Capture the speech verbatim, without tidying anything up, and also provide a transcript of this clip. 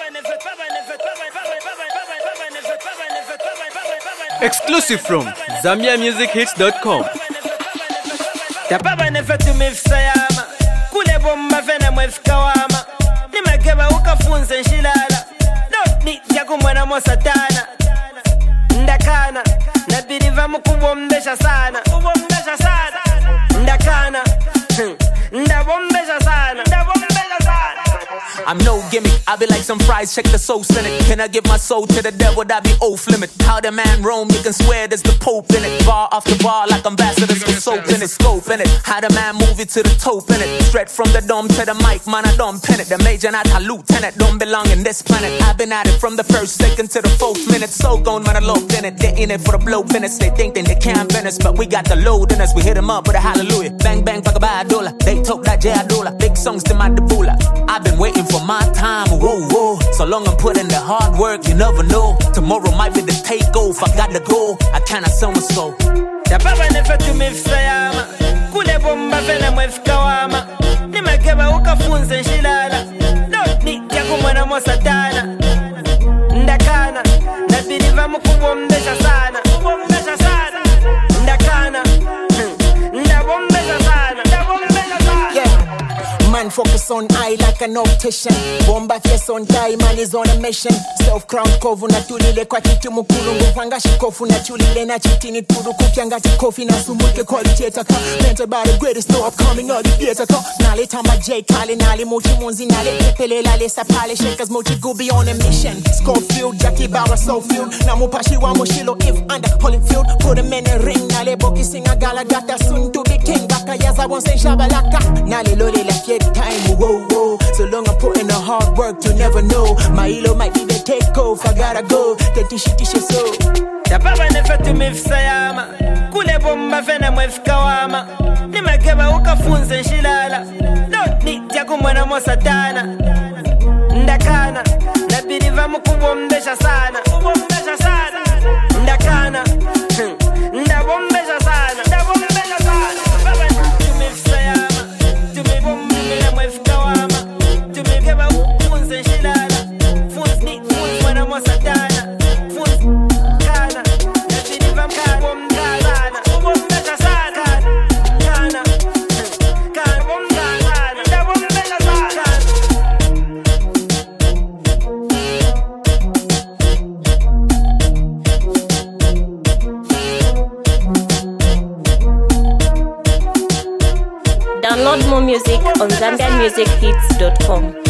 Exclusive from Zambia Music Hits dot com. Tababa nefetu mifsayama kule bomba vena mwefkawama nimekeba ukafunze nshilala no ni jakumwana mosatana ndakana nabiriva mukubombesha sana kubombesha sana ndakana ndabombesha sana ndabombesha sana. I'm no gimmick, I be like some fries, check the soul in it. Can I give my soul to the devil, that be oath limit? How the man roam, you can swear there's the Pope in it. Bar after bar like ambassadors with soap in it, scope in it. How the man move it to the top in it. Straight from the dome to the mic, man I don't pen it. The major not a lieutenant, don't belong in this planet. I've been at it from the first second to the fourth minute. So gone when I locked in it, they in it for the blow finish. They think that they can't finish, but we got the load in us. We hit them up with a hallelujah. Bang bang, fuck a bad dollar. They talk that J dollar. Big songs to my debula. I've been waiting for my time, whoa, whoa. So long I'm putting the hard work, you never know. Tomorrow might be the takeoff, I got to go. I cannot sell my soul. Tababa nefetu mifsayama kule bomba vena mwefkawama nimekeba ukafunze nshilala no ni jakumwana mosatana ndakana nabiriva mukubombesha sana kubombesha sana ndakana ndabombesha sana ndabombesha sana. Yeah. Man focus on I like an optician. Bomba face on time, man is on a mission. Self-crowned kovu na tulile kwa kitu mukulu. Ngufanga shikofu na chulile na chitini turu. Kukianga tikofi na sumuke quality taka. Mental by the greatest no upcoming all the theater ka. Nale tamba J Kali nale mochi munzi nale kepele lale sapale shakers mochi gubi on a mission. Schofield, Jackie Bauer, Soulfield. Na mupashi wa moshilo if under Holyfield. Put him in a ring, nale boki singa gala gata soon to be king. Baka yaza won't say shabalaka. Nale lole la fiet time, whoa, whoa. So long I'm putting the hard work, you never know. My elo might be the takeoff, I gotta go. Teti shiti so. Tababa nefetu mifsayama kule bomba vena mwefkawama nimekeba ukafunze nshilala no ni jakumwana mosatana ndakana nabiriva mukubombesha sana kubombesha sana ndakana ndabombesha sana ndabombesha sana. Tababa nefetu mifsayama tumebomba vena mwefkawama tumekeba ukafunze nshilala funze ni funze mwana mosatana funze Download more music on Zambia Music Hits dot com.